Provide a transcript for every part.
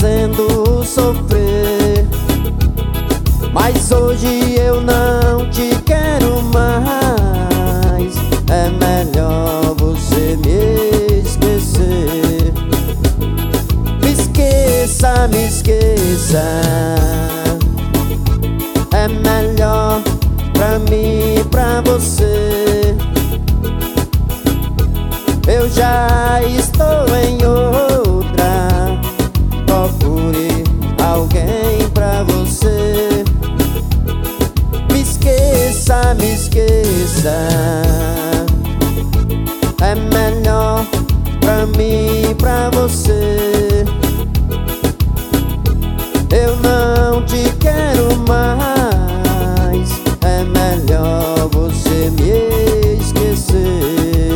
fazendo sofrer. Mas hoje eu não te quero mais. É melhor você me esquecer. Me esqueça, me esqueça. É melhor pra mim e pra você. Eu já estou em outra. Procure alguém pra você. Me esqueça, me esqueça. É melhor pra mim e pra você. Eu não te quero mais. É melhor você me esquecer.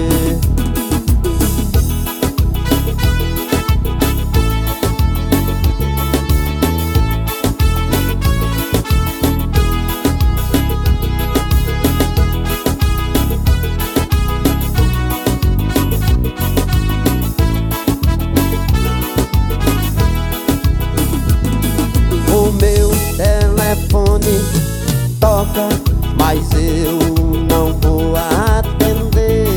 O meu telefone toca, mas eu não vou atender.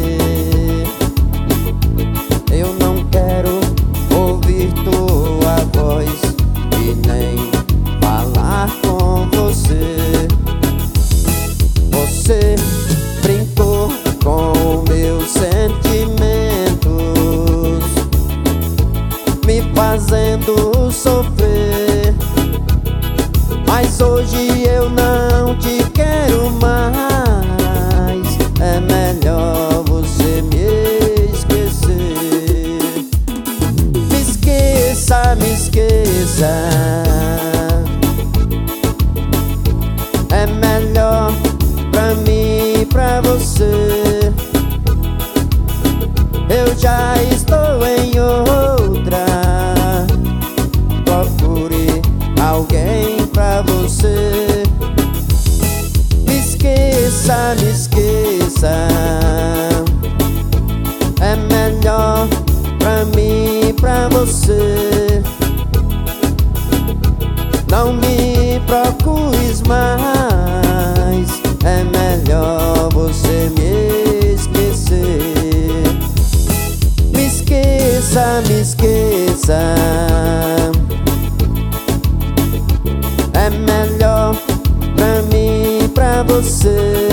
Eu não quero ouvir tua voz e nem falar com você. Você brincou com meus sentimentos, me fazendo sofrer. Mas hoje eu não te quero mais. É melhor você me esquecer. Me esqueça, me esqueça. É melhor pra mim e pra você. Eu já estou em outra. Procure alguém pra você. Me esqueça, me esqueça. É melhor pra mim e pra você. Não me procures mais. É melhor você me esquecer. Me esqueça, me esqueça. É melhor pra mim e pra você.